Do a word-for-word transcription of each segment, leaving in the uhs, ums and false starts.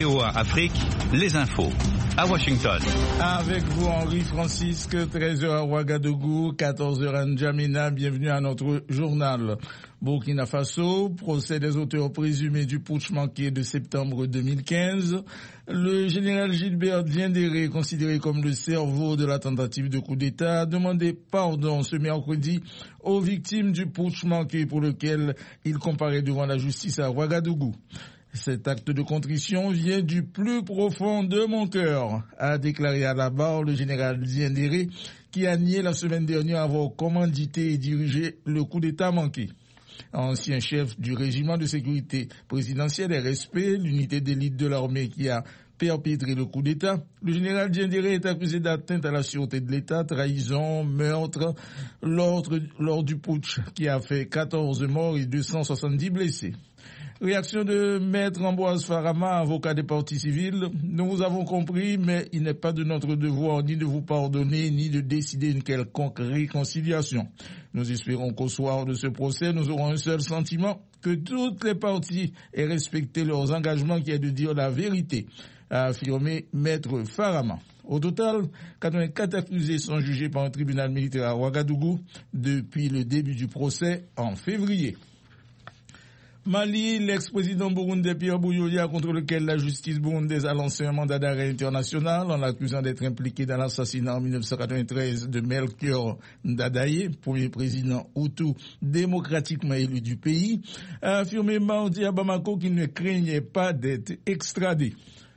V O A Afrique, les infos, à Washington. Avec vous, Henri Francisque, treize heures à Ouagadougou, quatorze heures à N'Djamena. Bienvenue à notre journal. Burkina Faso, procès des auteurs présumés du putsch manqué de septembre deux mille quinze. Le général Gilbert Diendéré, considéré comme le cerveau de la tentative de coup d'État, a demandé pardon ce mercredi aux victimes du putsch manqué pour lequel il comparaît devant la justice à Ouagadougou. Cet acte de contrition vient du plus profond de mon cœur, a déclaré à la barre le général Diendéré, qui a nié la semaine dernière avoir commandité et dirigé le coup d'État manqué. Ancien chef du régiment de sécurité présidentielle R S P, l'unité d'élite de l'armée qui a perpétré le coup d'État, le général Diendéré est accusé d'atteinte à la sûreté de l'État, trahison, meurtre, lors, lors du putsch qui a fait quatorze morts et deux cent soixante-dix blessés. Réaction de Maître Ambroise Farama, avocat des parties civiles. Nous vous avons compris, mais il n'est pas de notre devoir ni de vous pardonner, ni de décider une quelconque réconciliation. Nous espérons qu'au soir de ce procès, nous aurons un seul sentiment, que toutes les parties aient respecté leurs engagements qui est de dire la vérité, a affirmé Maître Farama. Au total, quatre-vingt-quatre accusés sont jugés par un tribunal militaire à Ouagadougou depuis le début du procès en février. Mali, l'ex-président burundais Pierre Buyoya, contre lequel la justice burundaise a lancé un mandat d'arrêt international en l'accusant d'être impliqué dans l'assassinat en dix-neuf cent quatre-vingt-treize de Melchior Ndadaye, premier président hutu démocratiquement élu du pays, a affirmé mardi à Bamako qu'il ne craignait pas d'être extradé.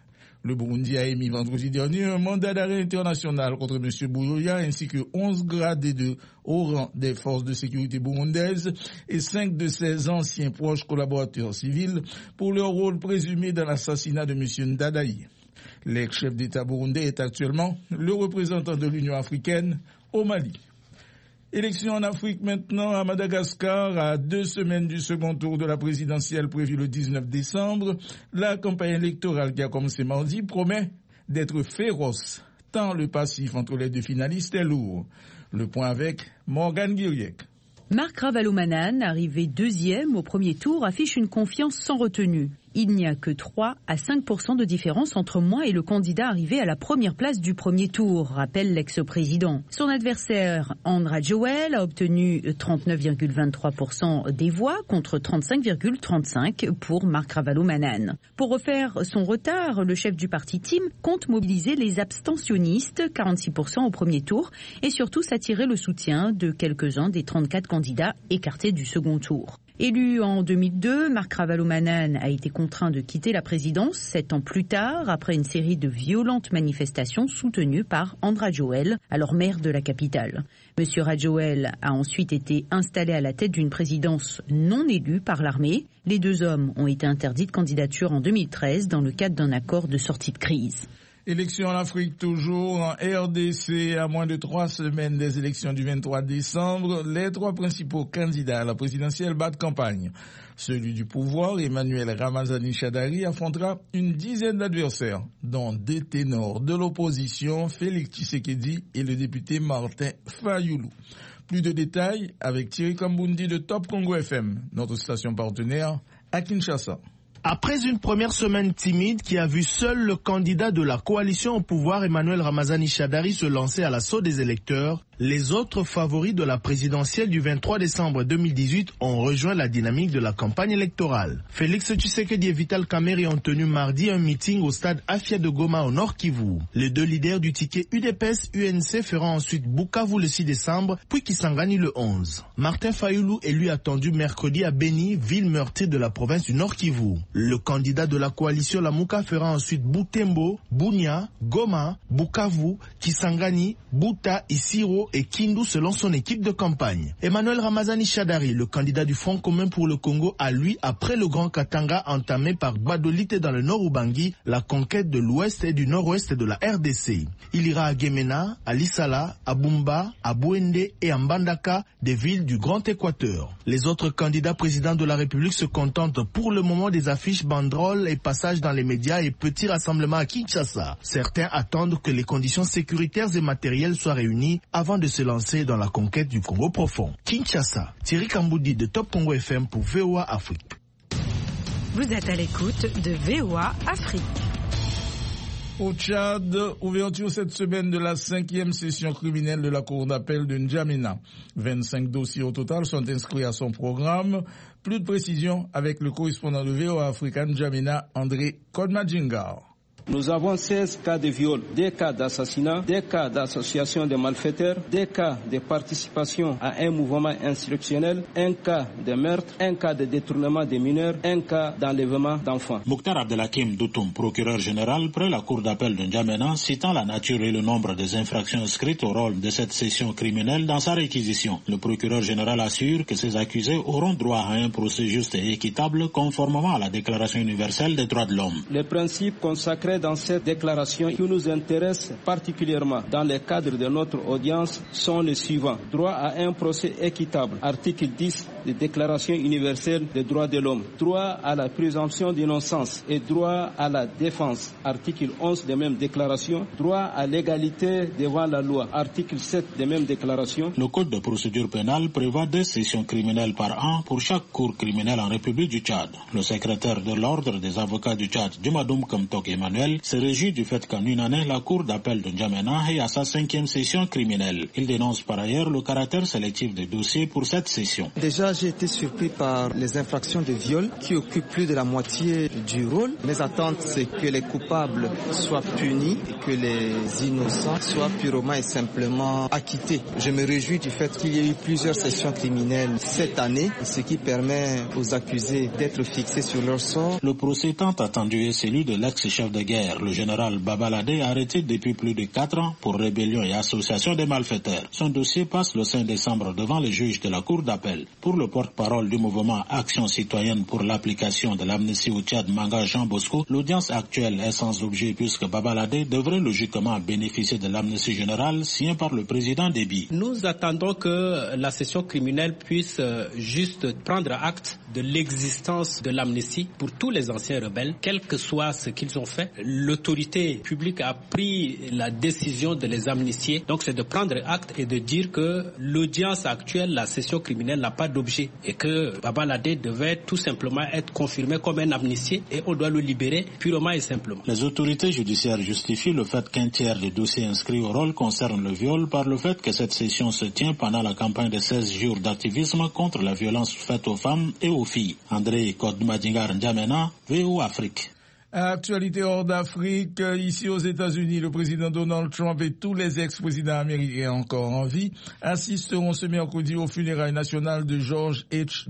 Le Burundi a émis vendredi dernier un mandat d'arrêt international contre M. Buyoya ainsi que onze gradés de haut rang des forces de sécurité burundaises et cinq de ses anciens proches collaborateurs civils pour leur rôle présumé dans l'assassinat de M. Ndadaye. L'ex-chef d'État burundais est actuellement le représentant de l'Union africaine au Mali. Élection en Afrique maintenant à Madagascar, à deux semaines du second tour de la présidentielle prévue le dix-neuf décembre. La campagne électorale qui a commencé mardi promet d'être féroce, tant le passif entre les deux finalistes est lourd. Le point avec Morgane Guiriec. Marc Ravalomanane, arrivé deuxième au premier tour, affiche une confiance sans retenue. Il n'y a que trois à cinq pour cent de différence entre moi et le candidat arrivé à la première place du premier tour, rappelle l'ex-président. Son adversaire, Andra Joel, a obtenu trente-neuf virgule vingt-trois pour cent des voix contre trente-cinq virgule trente-cinq pour Marc Ravalomanane. Pour refaire son retard, le chef du parti T I M compte mobiliser les abstentionnistes, quarante-six pour cent au premier tour, et surtout s'attirer le soutien de quelques-uns des trente-quatre candidats écartés du second tour. Élu en deux mille deux, Marc Ravalomanane a été contraint de quitter la présidence sept ans plus tard, après une série de violentes manifestations soutenues par Andra Joel, alors maire de la capitale. Monsieur Rajoel a ensuite été installé à la tête d'une présidence non élue par l'armée. Les deux hommes ont été interdits de candidature en deux mille treize dans le cadre d'un accord de sortie de crise. Élections en Afrique toujours, en R D C, à moins de trois semaines des élections du vingt-trois décembre, les trois principaux candidats à la présidentielle battent campagne. Celui du pouvoir, Emmanuel Ramazani Shadari, affrontera une dizaine d'adversaires, dont deux ténors de l'opposition, Félix Tshisekedi et le député Martin Fayoulou. Plus de détails avec Thierry Kambundi de Top Congo F M, notre station partenaire à Kinshasa. Après une première semaine timide qui a vu seul le candidat de la coalition au pouvoir, Emmanuel Ramazani Shadari, se lancer à l'assaut des électeurs, les autres favoris de la présidentielle du vingt-trois décembre deux mille dix-huit ont rejoint la dynamique de la campagne électorale. Félix Tshisekedi et Vital Kamerhe ont tenu mardi un meeting au stade Afia de Goma au Nord Kivu. Les deux leaders du ticket U D P S U N C feront ensuite Bukavu le six décembre, puis Kisangani le onze. Martin Fayoulou est lui attendu mercredi à Beni, ville meurtrie de la province du Nord Kivu. Le candidat de la coalition Lamuka fera ensuite Butembo, Bunia, Goma, Bukavu, Kisangani, Buta, Isiro et Kindu selon son équipe de campagne. Emmanuel Ramazani Shadari, le candidat du Front commun pour le Congo, a lui, après le Grand Katanga entamé par Badolite dans le nord Ubangi, la conquête de l'ouest et du nord-ouest de la R D C. Il ira à Gemena, à Lissala, à Bumba, à Bouende et à Mbandaka, des villes du Grand Équateur. Les autres candidats présidents de la République se contentent pour le moment des affiches, banderoles et passages dans les médias et petits rassemblements à Kinshasa. Certains attendent que les conditions sécuritaires et matérielles soient réunies avant de se lancer dans la conquête du Congo profond. Kinshasa, Thierry Kamboudi de Top Congo F M pour V O A Afrique. Vous êtes à l'écoute de V O A Afrique. Au Tchad, ouverture cette semaine de la cinquième session criminelle de la Cour d'appel de N'Djamena. vingt-cinq dossiers au total sont inscrits à son programme. Plus de précisions avec le correspondant de V O A Africa N'Djamena, André Kodmadjingar. Nous avons seize cas de viol, deux cas d'assassinat, deux cas d'association de malfaiteurs, deux cas de participation à un mouvement insurrectionnel, un cas de meurtre, un cas de détournement des mineurs, un cas d'enlèvement d'enfants. Mokhtar Abdelhakim Doutoum, procureur général près la cour d'appel de N'Djamena, citant la nature et le nombre des infractions inscrites au rôle de cette session criminelle dans sa réquisition. Le procureur général assure que ces accusés auront droit à un procès juste et équitable conformément à la Déclaration universelle des droits de l'homme. Les principes consacrés dans cette déclaration qui nous intéresse particulièrement dans le cadre de notre audience sont les suivants. Droit à un procès équitable, article dix de la Déclaration universelle des droits de l'homme. Droit à la présomption d'innocence et droit à la défense, article onze de même déclaration. Droit à l'égalité devant la loi, article sept de même déclaration. Le code de procédure pénale prévoit deux sessions criminelles par an pour chaque cour criminelle en République du Tchad. Le secrétaire de l'ordre des avocats du Tchad, Djumadoum Kamtok Emmanuel, se réjouit du fait qu'en une année, la cour d'appel de N'Djamena est à sa cinquième session criminelle. Il dénonce par ailleurs le caractère sélectif des dossiers pour cette session. Déjà, j'ai été surpris par les infractions de viol qui occupent plus de la moitié du rôle. Mes attentes, c'est que les coupables soient punis et que les innocents soient purement et simplement acquittés. Je me réjouis du fait qu'il y ait eu plusieurs sessions criminelles cette année, ce qui permet aux accusés d'être fixés sur leur sort. Le procès tant attendu est celui de l'ex-chef de guerre, le général Babalade, arrêté depuis plus de quatre ans pour rébellion et association des malfaiteurs. Son dossier passe le cinq décembre devant les juges de la cour d'appel. Pour le porte-parole du mouvement Action citoyenne pour l'application de l'amnistie au Tchad, Manga Jean Bosco, l'audience actuelle est sans objet puisque Babalade devrait logiquement bénéficier de l'amnistie générale signée par le président Déby. Nous attendons que la session criminelle puisse juste prendre acte de l'existence de l'amnistie pour tous les anciens rebelles, quel que soit ce qu'ils ont fait. L'autorité publique a pris la décision de les amnistier. Donc c'est de prendre acte et de dire que l'audience actuelle, la session criminelle, n'a pas d'objet et que Babalade devait tout simplement être confirmé comme un amnistié et on doit le libérer purement et simplement. Les autorités judiciaires justifient le fait qu'un tiers des dossiers inscrits au rôle concerne le viol par le fait que cette session se tient pendant la campagne de seize jours d'activisme contre la violence faite aux femmes et aux filles. André Kodmadjingar N'Djamena, V O A Afrique. Actualité hors d'Afrique, ici aux États-Unis, le président Donald Trump et tous les ex-présidents américains encore en vie assisteront ce mercredi aux funérailles nationales de George H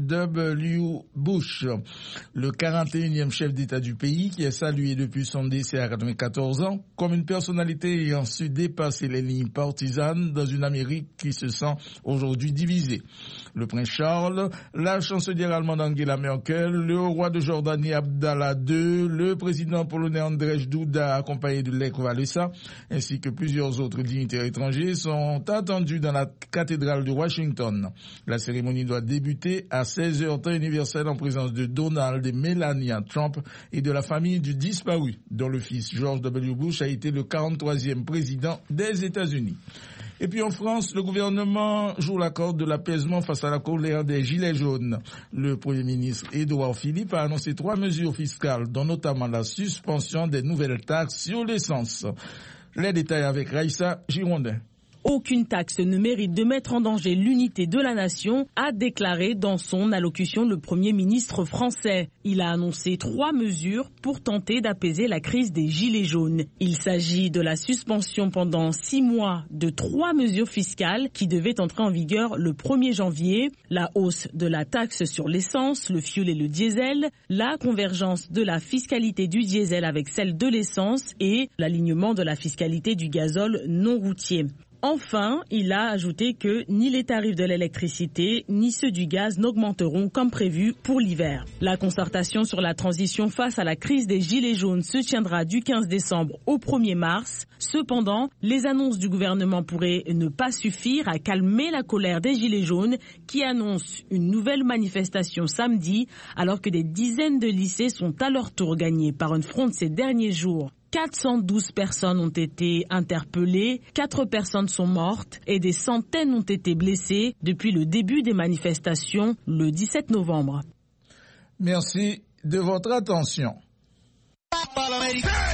W Bush, le quarante et unième chef d'État du pays qui est salué depuis son décès à quatre-vingt-quatorze ans comme une personnalité ayant su dépasser les lignes partisanes dans une Amérique qui se sent aujourd'hui divisée. Le prince Charles, la chancelière allemande Angela Merkel, le roi de Jordanie Abdallah deux, le président polonais Andrzej Duda accompagné de Lech Walesa, ainsi que plusieurs autres dignitaires étrangers sont attendus dans la cathédrale de Washington. La cérémonie doit débuter à seize heures temps universel en présence de Donald et Melania Trump et de la famille du disparu, dont le fils George W. Bush a été le quarante-troisième président des États-Unis. Et puis en France, le gouvernement joue la corde de l'apaisement face à la colère des Gilets jaunes. Le Premier ministre Édouard Philippe a annoncé trois mesures fiscales, dont notamment la suspension des nouvelles taxes sur l'essence. Les détails avec Raïssa Girondin. Aucune taxe ne mérite de mettre en danger l'unité de la nation, a déclaré dans son allocution le Premier ministre français. Il a annoncé trois mesures pour tenter d'apaiser la crise des Gilets jaunes. Il s'agit de la suspension pendant six mois de trois mesures fiscales qui devaient entrer en vigueur le premier janvier, la hausse de la taxe sur l'essence, le fioul et le diesel, la convergence de la fiscalité du diesel avec celle de l'essence et l'alignement de la fiscalité du gazole non routier. Enfin, il a ajouté que ni les tarifs de l'électricité ni ceux du gaz n'augmenteront comme prévu pour l'hiver. La concertation sur la transition face à la crise des Gilets jaunes se tiendra du quinze décembre au premier mars. Cependant, les annonces du gouvernement pourraient ne pas suffire à calmer la colère des Gilets jaunes qui annoncent une nouvelle manifestation samedi alors que des dizaines de lycées sont à leur tour gagnés par une fronde ces derniers jours. quatre cent douze personnes ont été interpellées, quatre personnes sont mortes et des centaines ont été blessées depuis le début des manifestations le dix-sept novembre. Merci de votre attention.